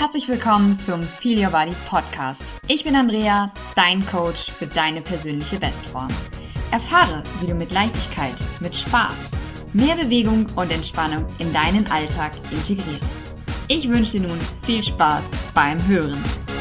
Herzlich willkommen zum Feel Your Body Podcast. Ich bin Andrea, dein Coach für deine persönliche Bestform. Erfahre, wie du mit Leichtigkeit, mit Spaß, mehr Bewegung und Entspannung in deinen Alltag integrierst. Ich wünsche dir nun viel Spaß beim Hören.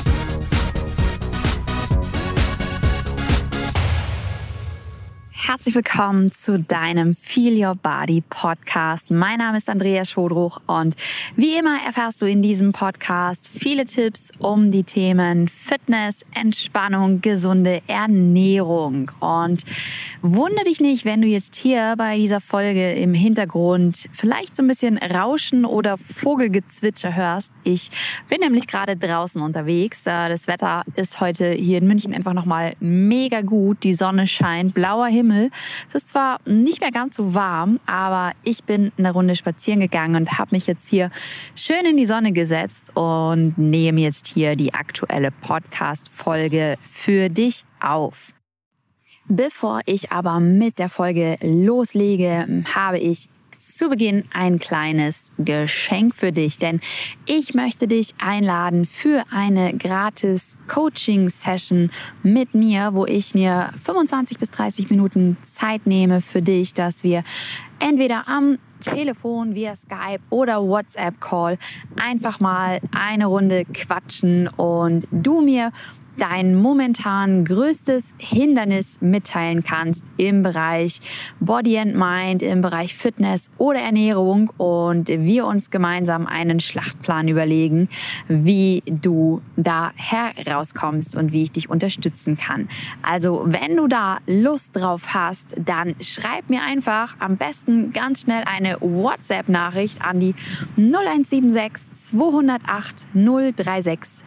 Herzlich willkommen zu deinem Feel Your Body Podcast. Mein Name ist Andrea Schodruch und wie immer erfährst du in diesem Podcast viele Tipps um die Themen Fitness, Entspannung, gesunde Ernährung. Und wundere dich nicht, wenn du jetzt hier bei dieser Folge im Hintergrund vielleicht so ein bisschen Rauschen oder Vogelgezwitscher hörst. Ich bin nämlich gerade draußen unterwegs. Das Wetter ist heute hier in München einfach nochmal mega gut. Die Sonne scheint, blauer Himmel. Es ist zwar nicht mehr ganz so warm, aber ich bin eine Runde spazieren gegangen und habe mich jetzt hier schön in die Sonne gesetzt und nehme jetzt hier die aktuelle Podcast-Folge für dich auf. Bevor ich aber mit der Folge loslege, habe ich zu Beginn ein kleines Geschenk für dich, denn ich möchte dich einladen für eine gratis Coaching-Session mit mir, wo ich mir 25 bis 30 Minuten Zeit nehme für dich, dass wir entweder am Telefon, via Skype oder WhatsApp-Call einfach mal eine Runde quatschen und du mir dein momentan größtes Hindernis mitteilen kannst im Bereich Body and Mind, im Bereich Fitness oder Ernährung und wir uns gemeinsam einen Schlachtplan überlegen, wie du da herauskommst und wie ich dich unterstützen kann. Also wenn du da Lust drauf hast, dann schreib mir einfach am besten ganz schnell eine WhatsApp-Nachricht an die 0176 208 036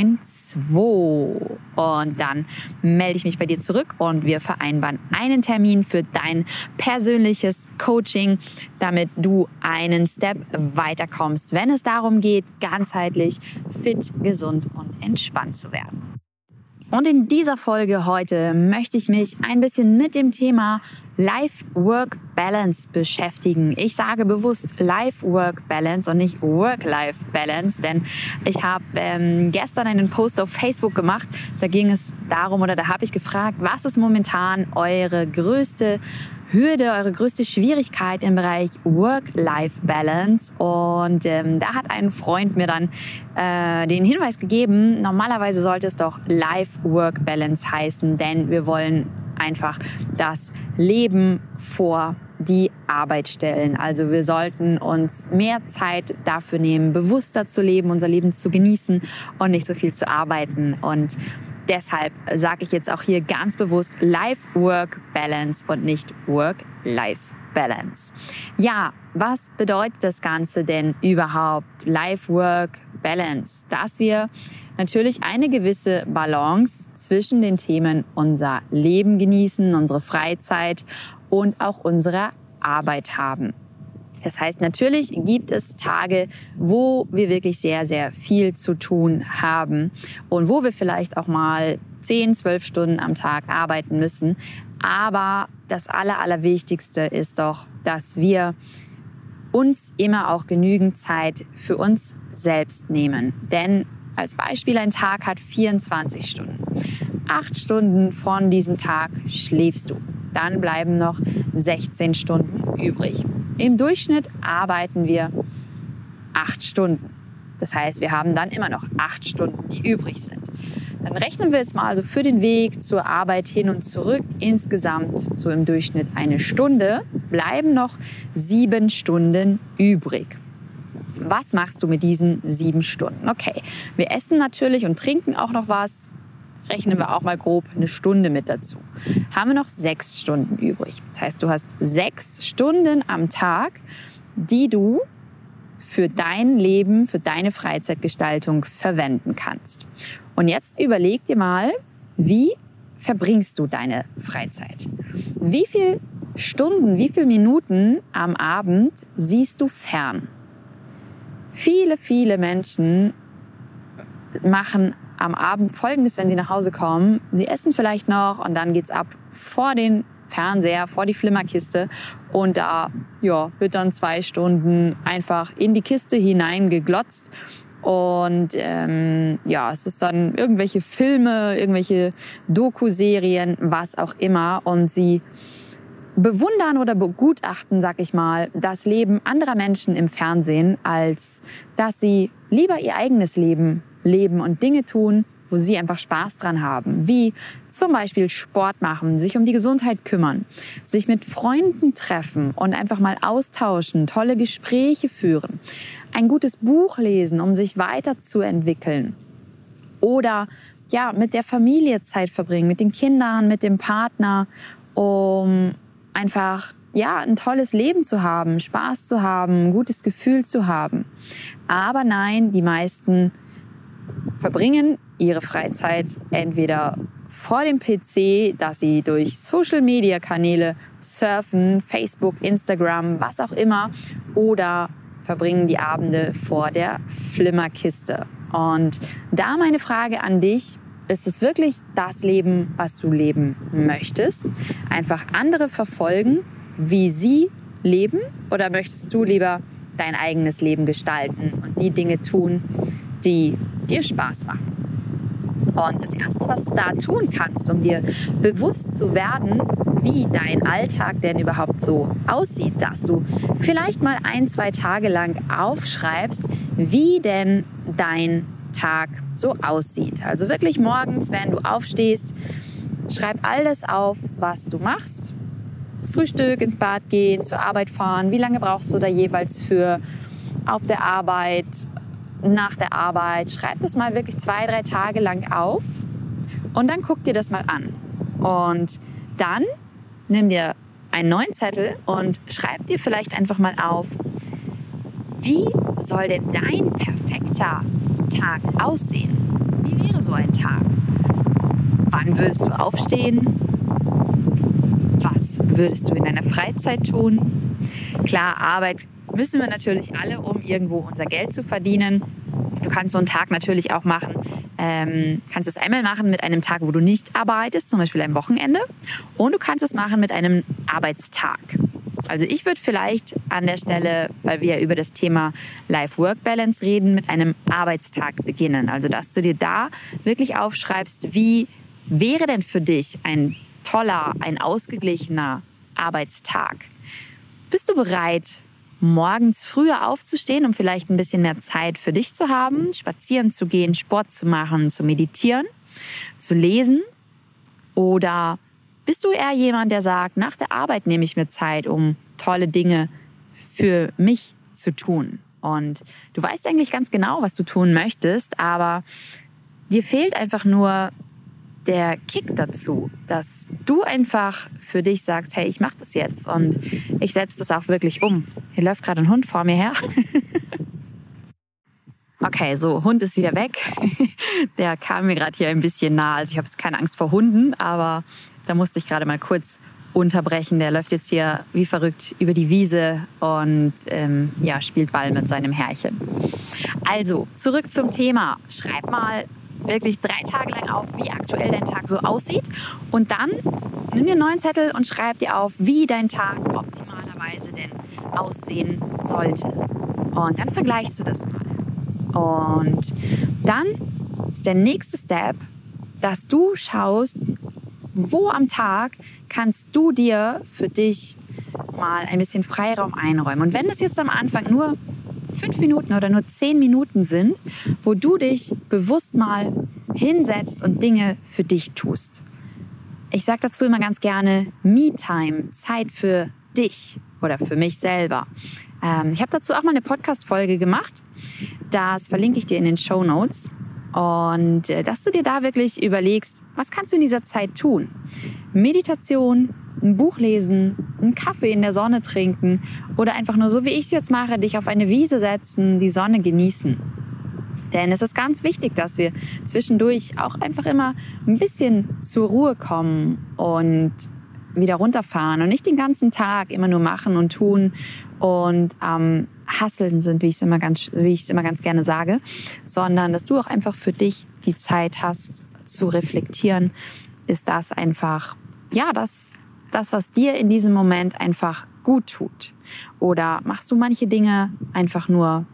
92. Und dann melde ich mich bei dir zurück und wir vereinbaren einen Termin für dein persönliches Coaching, damit du einen Step weiterkommst, wenn es darum geht, ganzheitlich fit, gesund und entspannt zu werden. Und in dieser Folge heute möchte ich mich ein bisschen mit dem Thema Life-Work-Balance beschäftigen. Ich sage bewusst Life-Work-Balance und nicht Work-Life-Balance, denn ich habe gestern einen Post auf Facebook gemacht, da ging es darum oder da habe ich gefragt, was ist momentan eure größte Hürde, eure größte Schwierigkeit im Bereich Work-Life-Balance und da hat ein Freund mir dann den Hinweis gegeben, normalerweise sollte es doch Life-Work-Balance heißen, denn wir wollen einfach das Leben vor die Arbeit stellen. Also wir sollten uns mehr Zeit dafür nehmen, bewusster zu leben, unser Leben zu genießen und nicht so viel zu arbeiten. Und deshalb sage ich jetzt auch hier ganz bewusst Life-Work-Balance und nicht Work-Life-Balance. Ja, was bedeutet das Ganze denn überhaupt? Life-Work-Balance, dass wir natürlich eine gewisse Balance zwischen den Themen unser Leben genießen, unsere Freizeit und auch unsere Arbeit haben. Das heißt, natürlich gibt es Tage, wo wir wirklich sehr, sehr viel zu tun haben und wo wir vielleicht auch mal 10, 12 Stunden am Tag arbeiten müssen. Aber das Allerwichtigste ist doch, dass wir uns immer auch genügend Zeit für uns selbst nehmen. Denn als Beispiel, ein Tag hat 24 Stunden. 8 Stunden von diesem Tag schläfst du. Dann bleiben noch 16 Stunden übrig. Im Durchschnitt arbeiten wir 8 Stunden. Das heißt, wir haben dann immer noch 8 Stunden, die übrig sind. Dann rechnen wir jetzt mal also für den Weg zur Arbeit hin und zurück insgesamt so im Durchschnitt eine Stunde, bleiben noch 7 Stunden übrig. Was machst du mit diesen 7 Stunden? Okay, wir essen natürlich und trinken auch noch was. Rechnen wir auch mal grob eine Stunde mit dazu. Haben wir noch 6 Stunden übrig. Das heißt, du hast 6 Stunden am Tag, die du für dein Leben, für deine Freizeitgestaltung verwenden kannst. Und jetzt überleg dir mal, wie verbringst du deine Freizeit? Wie viele Stunden, wie viele Minuten am Abend siehst du fern? Viele Menschen machen am Abend Folgendes, wenn sie nach Hause kommen. Sie essen vielleicht noch und dann geht's ab vor den Fernseher, vor die Flimmerkiste und da wird dann 2 Stunden einfach in die Kiste hineingeglotzt Und es ist dann irgendwelche Filme, irgendwelche Doku-Serien, was auch immer. Und sie bewundern oder begutachten, sag ich mal, das Leben anderer Menschen im Fernsehen, als dass sie lieber ihr eigenes Leben leben und Dinge tun, wo sie einfach Spaß dran haben. Wie zum Beispiel Sport machen, sich um die Gesundheit kümmern, sich mit Freunden treffen und einfach mal austauschen, tolle Gespräche führen, ein gutes Buch lesen, um sich weiterzuentwickeln. Oder mit der Familie Zeit verbringen, mit den Kindern, mit dem Partner, um einfach ein tolles Leben zu haben, Spaß zu haben, ein gutes Gefühl zu haben. Aber nein, die meisten verbringen ihre Freizeit entweder vor dem PC, dass sie durch Social-Media-Kanäle surfen, Facebook, Instagram, was auch immer, oder verbringen die Abende vor der Flimmerkiste. Und da meine Frage an dich: Ist es wirklich das Leben, was du leben möchtest? Einfach andere verfolgen, wie sie leben? Oder möchtest du lieber dein eigenes Leben gestalten und die Dinge tun, die dir Spaß machen? Und das Erste, was du da tun kannst, um dir bewusst zu werden, wie dein Alltag denn überhaupt so aussieht, dass du vielleicht mal 1-2 Tage lang aufschreibst, wie denn dein Tag so aussieht. Also wirklich morgens, wenn du aufstehst, schreib alles auf, was du machst. Frühstück, ins Bad gehen, zur Arbeit fahren. Wie lange brauchst du da jeweils für? Auf der Arbeit, nach der Arbeit. Schreib das mal wirklich 2-3 Tage lang auf und dann guck dir das mal an. Und dann nimm dir einen neuen Zettel und schreib dir vielleicht einfach mal auf, wie soll denn dein perfekter Tag aussehen? Wie wäre so ein Tag? Wann würdest du aufstehen? Was würdest du in deiner Freizeit tun? Klar, Arbeit müssen wir natürlich alle, um irgendwo unser Geld zu verdienen. Du kannst so einen Tag natürlich auch machen. Kannst es einmal machen mit einem Tag, wo du nicht arbeitest, zum Beispiel am Wochenende. Und du kannst es machen mit einem Arbeitstag. Also ich würde vielleicht an der Stelle, weil wir ja über das Thema Life-Work-Balance reden, mit einem Arbeitstag beginnen. Also dass du dir da wirklich aufschreibst, wie wäre denn für dich ein toller, ein ausgeglichener Arbeitstag? Bist du bereit, morgens früher aufzustehen, um vielleicht ein bisschen mehr Zeit für dich zu haben, spazieren zu gehen, Sport zu machen, zu meditieren, zu lesen? Oder bist du eher jemand, der sagt, nach der Arbeit nehme ich mir Zeit, um tolle Dinge für mich zu tun? Und du weißt eigentlich ganz genau, was du tun möchtest, aber dir fehlt einfach nur der Kick dazu, dass du einfach für dich sagst, hey, ich mache das jetzt und ich setze das auch wirklich um. Hier läuft gerade ein Hund vor mir her. Okay, so, Hund ist wieder weg. Der kam mir gerade hier ein bisschen nah. Also ich habe jetzt keine Angst vor Hunden, aber da musste ich gerade mal kurz unterbrechen. Der läuft jetzt hier wie verrückt über die Wiese und spielt Ball mit seinem Herrchen. Also, zurück zum Thema. Schreib mal wirklich 3 Tage lang auf, wie aktuell dein Tag so aussieht. Und dann nimm dir einen neuen Zettel und schreib dir auf, wie dein Tag optimalerweise denn aussehen sollte. Und dann vergleichst du das mal. Und dann ist der nächste Step, dass du schaust, wo am Tag kannst du dir für dich mal ein bisschen Freiraum einräumen. Und wenn das jetzt am Anfang nur 5 Minuten oder nur 10 Minuten sind, wo du dich bewusst mal hinsetzt und Dinge für dich tust. Ich sage dazu immer ganz gerne Me-Time, Zeit für dich oder für mich selber. Ich habe dazu auch mal eine Podcast-Folge gemacht. Das verlinke ich dir in den Shownotes. Und dass du dir da wirklich überlegst, was kannst du in dieser Zeit tun? Meditation, ein Buch lesen, einen Kaffee in der Sonne trinken oder einfach nur so, wie ich es jetzt mache, dich auf eine Wiese setzen, die Sonne genießen. Denn es ist ganz wichtig, dass wir zwischendurch auch einfach immer ein bisschen zur Ruhe kommen und wieder runterfahren und nicht den ganzen Tag immer nur machen und tun und Hasseln sind, wie ich es immer ganz gerne sage, sondern dass du auch einfach für dich die Zeit hast zu reflektieren. Ist das einfach, das, was dir in diesem Moment einfach gut tut? Oder machst du manche Dinge einfach nur,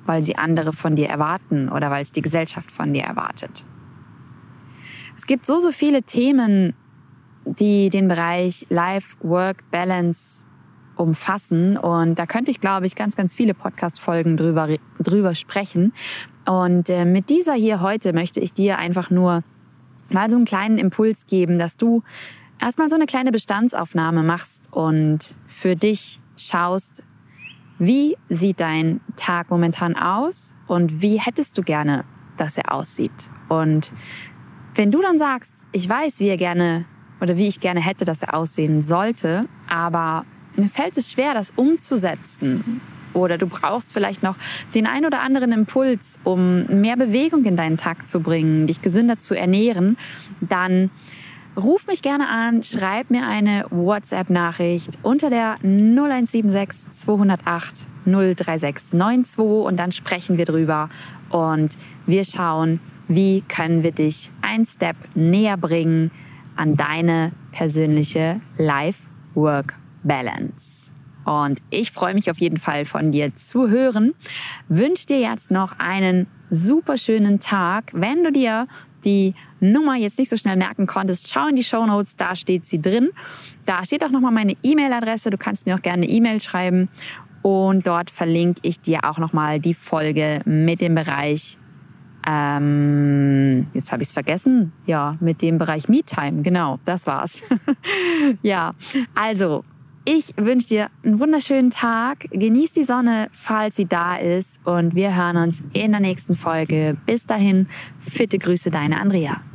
weil sie andere von dir erwarten oder weil es die Gesellschaft von dir erwartet. Es gibt so viele Themen, die den Bereich Life-Work-Balance umfassen. Und da könnte ich, glaube ich, ganz, ganz viele Podcast-Folgen drüber sprechen. Und mit dieser hier heute möchte ich dir einfach nur mal so einen kleinen Impuls geben, dass du erstmal so eine kleine Bestandsaufnahme machst und für dich schaust, wie sieht dein Tag momentan aus und wie hättest du gerne, dass er aussieht. Und wenn du dann sagst, ich weiß, wie ich gerne hätte, dass er aussehen sollte, aber mir fällt es schwer, das umzusetzen, oder du brauchst vielleicht noch den ein oder anderen Impuls, um mehr Bewegung in deinen Tag zu bringen, dich gesünder zu ernähren, dann ruf mich gerne an, schreib mir eine WhatsApp-Nachricht unter der 0176 208 03692 und dann sprechen wir drüber und wir schauen, wie können wir dich einen Step näher bringen an deine persönliche Life-Work-Balance. Und ich freue mich auf jeden Fall von dir zu hören. Wünsche dir jetzt noch einen super schönen Tag. Wenn du dir die Nummer jetzt nicht so schnell merken konntest, schau in die Shownotes, da steht sie drin. Da steht auch nochmal meine E-Mail-Adresse. Du kannst mir auch gerne eine E-Mail schreiben. Und dort verlinke ich dir auch nochmal die Folge mit dem Bereich, jetzt habe ich es vergessen, ja, mit dem Bereich Me-Time. Genau, das war's. Ja, also ich wünsche dir einen wunderschönen Tag. Genieß die Sonne, falls sie da ist. Und wir hören uns in der nächsten Folge. Bis dahin, fitte Grüße, deine Andrea.